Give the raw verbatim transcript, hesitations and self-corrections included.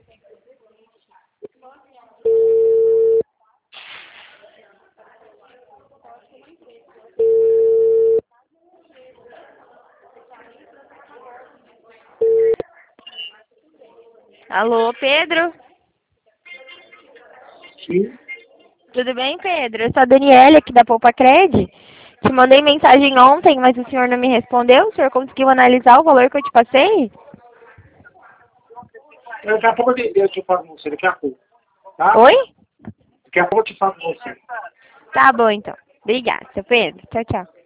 Alô, Pedro? Sim. Tudo bem, Pedro? Eu sou a Daniela aqui da Poupa Cred. Te mandei mensagem ontem, mas o senhor não me respondeu. O senhor conseguiu analisar o valor que eu te passei? Daqui a pouco eu te falo com você, daqui a pouco. Tá? Oi? Daqui a pouco eu te falo com você. Tá bom, então. Obrigada, seu Pedro. Tchau, tchau.